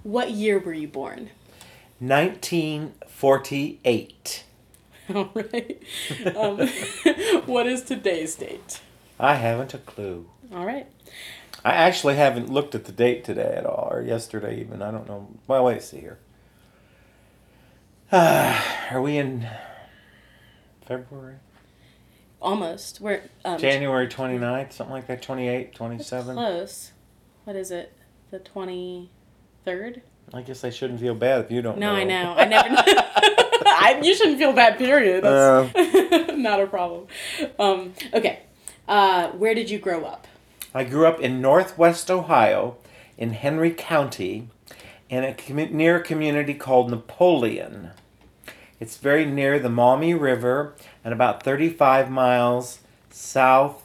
What year were you born? 1948. All right. Um, what is today's date? I haven't a clue. All right. I actually haven't looked at the date today at all, or yesterday even. I don't know. Well, wait, see here. Are we in February? Almost. We're January 29th, something like that, 28th, That's 27th. close. What is it? The 23rd? I guess I shouldn't feel bad if you don't No, I know. know. I never. You shouldn't feel bad. Period. Uh, That's not a problem. Okay. Where did you grow up? I grew up in northwest Ohio, in Henry County, in near a community called Napoleon. It's very near the Maumee River and about 35 miles southwest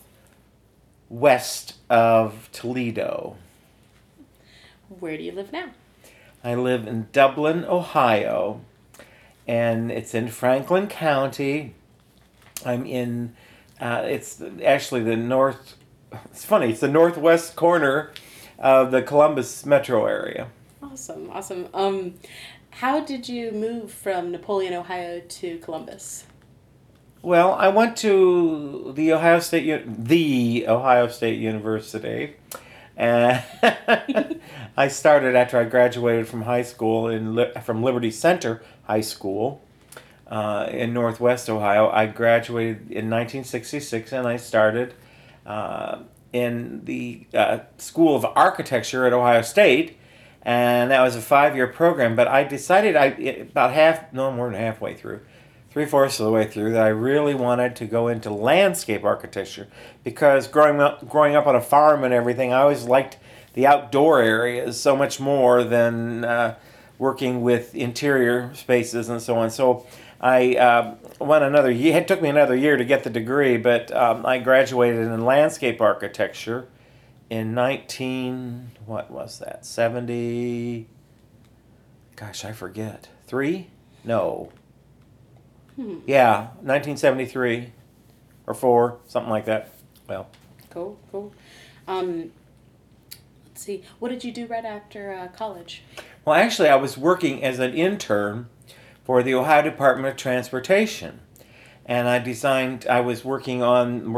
of Toledo. Where do you live now? I live in Dublin, Ohio, and it's in Franklin County. I'm in, it's actually the it's funny, it's the northwest corner of the Columbus metro area. Awesome. Awesome. How did you move from Napoleon, Ohio to Columbus? Well, I went to the Ohio State University, and I started after I graduated from high school from Liberty Center High School in Northwest Ohio. I graduated in 1966, and I started in the School of Architecture at Ohio State, and that was a 5-year program. But I decided more than halfway through, 3/4 of the way through, that I really wanted to go into landscape architecture because growing up on a farm and everything, I always liked the outdoor areas so much more than working with interior spaces and so on. So I went another year. It took me another year to get the degree, but I graduated in landscape architecture in what was that, 70? Gosh, I forget. 3? No. Yeah, 1973 or 4, something like that. Well, Cool. Cool. Um, let's see. What did you do right after college? well, actually, I was working as an intern for the Ohio Department of Transportation, and I was working on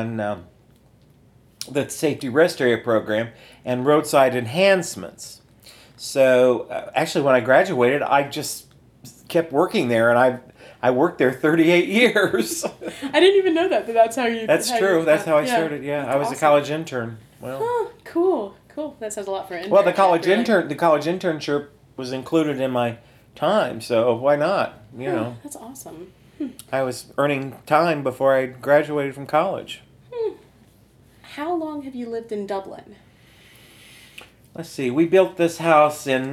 the Safety Rest Area program and roadside enhancements. So actually, when I graduated, I just kept working there, and I worked there 38 years. I didn't even know that. That's how you. That's true. That's how I started. Yeah, That's I was a awesome. college intern. Well, Oh, cool. Cool. That says a lot for an well, the internship, really. college internship was included in my time, so why not? That's awesome. I was earning time before I graduated from college. How long have you lived in Dublin? Let's see. We built this house in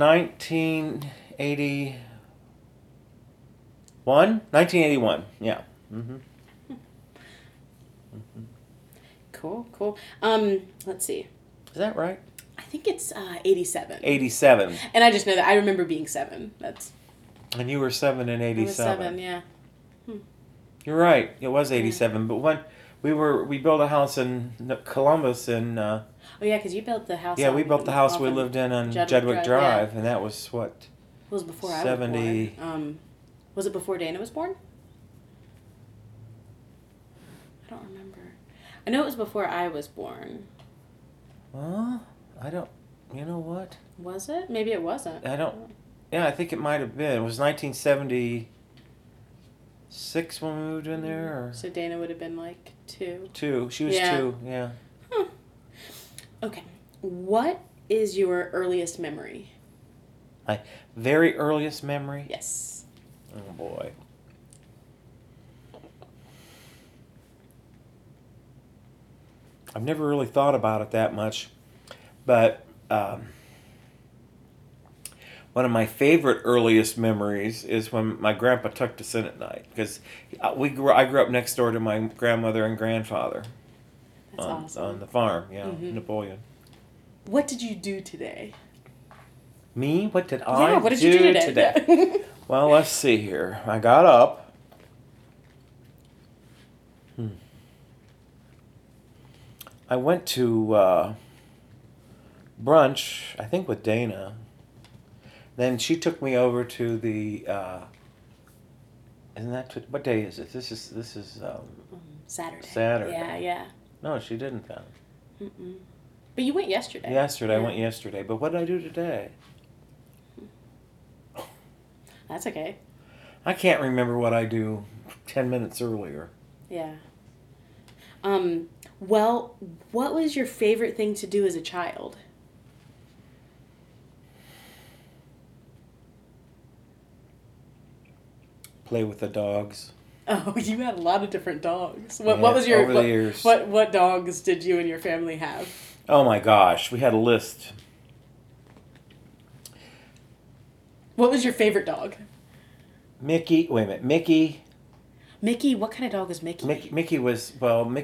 1981. 1981. Yeah. Mm-hmm. Cool. Cool. Let's see. Is that right? I think it's 87. 87. And I just know that I remember being 7. That's And you were 7 in I 87. was 7. Yeah. You're right. It was 87. But when we built a house in Columbus and Oh yeah, because you built the house. we built the house we lived in on Jedwick Drive, and that was what? It was before 70. I was born. Was it before Dana was born? I don't remember. I know it was before I was born. Well, I don't. You know what? Was it? Maybe it wasn't. I don't. Yeah, I think it might have been. It was 1976 when we moved in there, or So Dana would have been like 2. 2. She was Yeah. 2. Yeah. Okay. What is your earliest memory? My very earliest memory. Yes. Oh boy. I've never really thought about it that much, but one of my favorite earliest memories is when my grandpa tucked us in at night because I grew up next door to my grandmother and grandfather. That's awesome. On the farm, Mhm. Napoleon. What did you do today? Me? What did Yeah, I what did you do today? Well, let's see here. I got up. I went to brunch, I think with Dana. Then she took me over to the. Isn't that what day is it? This is Saturday. Saturday. Yeah, yeah. No, she didn't then. Mm-mm. But you went yesterday. Yesterday, Yeah. I went yesterday. But what did I do today? That's okay. I can't remember what I do 10 minutes earlier. Yeah. Well, what was your favorite thing to do as a child? Play with the dogs. Oh, you had a lot of different dogs. What Yeah, was your over the years. What dogs did you and your family have? Oh my gosh, we had a list. What was your favorite dog? Mickey, wait a minute, Mickey. Mickey, what kind of dog was Mickey? Mickey was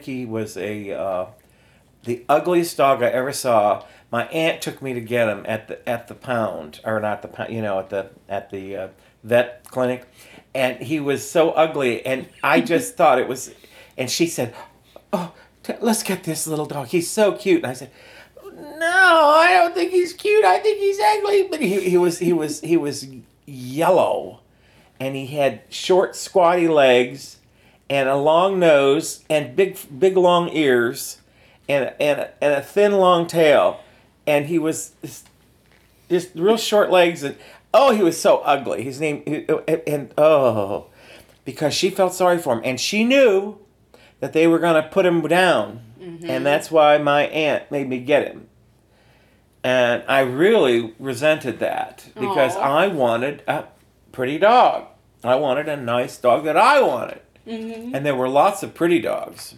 a the ugliest dog I ever saw. My aunt took me to get him at the pound, or not the pound, at the vet clinic, and he was so ugly, and I just thought it was, and she said, "Oh, let's get this little dog. He's so cute." And I said, "No, I don't think he's cute. I think he's ugly." But he was yellow, and he had short, squatty legs, and a long nose, and big long ears, and a thin, long tail, and he was just real short legs, and oh, he was so ugly. His name, and oh, because she felt sorry for him, and she knew that they were going to put him down, and that's why my aunt made me get him. And I really resented that because Aw. I wanted a pretty dog. I wanted a nice dog that I wanted. Mm-hmm. And there were lots of pretty dogs.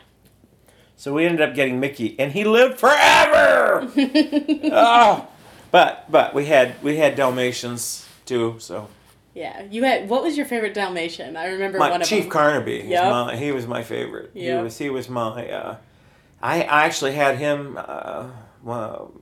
So we ended up getting Mickey, and he lived forever. Oh, but we had Dalmatians too. So Yeah, you had. What was your favorite Dalmatian? I remember my one of Chief them. Carnaby, Yep. he was my favorite. Yep. He was my. I actually had him. Well,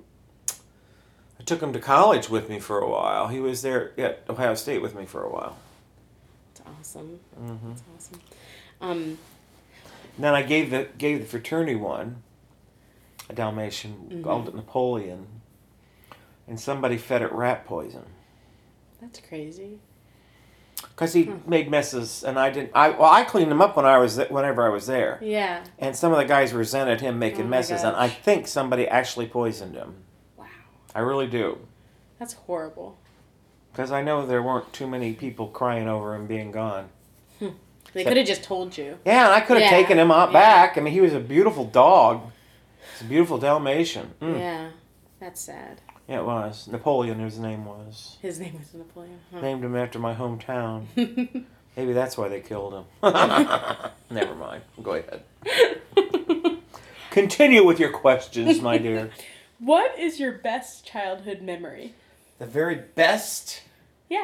I took him to college with me for a while. He was there at Ohio State with me for a while. That's awesome. Mm-hmm. That's awesome. Then I gave the fraternity one, a Dalmatian, called it Napoleon, and somebody fed it rat poison. That's crazy. Because he made messes, and I didn't. I cleaned him up whenever I was there, Yeah. and some of the guys resented him making Oh my messes, and I gosh. think somebody actually poisoned him. Wow. I really do, That's horrible. because I know there weren't too many people crying over him being gone. They could have just told you. Yeah, and I could have Yeah, taken him out yeah. back. I mean, he was a beautiful dog. It's a beautiful Dalmatian. Yeah. That's sad. Yeah, it was. Napoleon, his name was. His name was Napoleon. Huh. Named him after my hometown. Maybe that's why they killed him. Never mind. Go ahead. Continue with your questions, my dear. What is your best childhood memory? The very best? Yeah.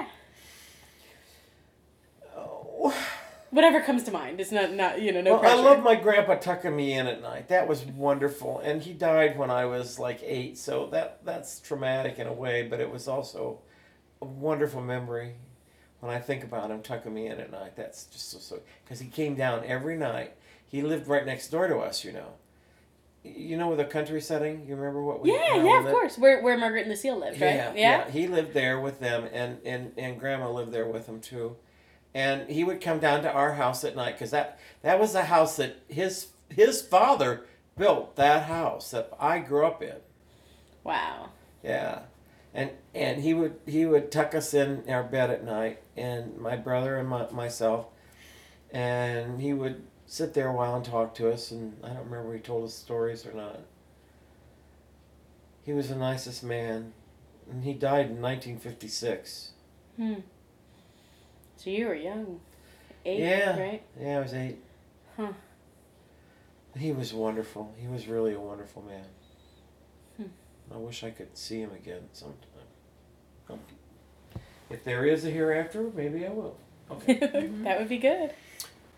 Oh. Whatever comes to mind. It's not no Well, pressure. I love my grandpa tucking me in at night. That was wonderful. And he died when I was like 8, so that's traumatic in a way, but it was also a wonderful memory when I think about him tucking me in at night. That's just so because he came down every night. He lived right next door to us, You know, with a country setting, you remember what we Yeah, how yeah, we of lived? course. Where Margaret and Lucille lived, right? Yeah. He lived there with them, and Grandma lived there with him too. And he would come down to our house at night because that was the house that his father built. That house that I grew up in. Wow. Yeah, and he would tuck us in our bed at night, and my brother and myself, and he would sit there a while and talk to us. And I don't remember if he told us stories or not. He was the nicest man, and he died in 1956. So you were young. 8, Yeah. right? Yeah, I was 8. Huh. He was wonderful. He was really a wonderful man. I wish I could see him again sometime. If there is a hereafter, maybe I will. Okay. That would be good.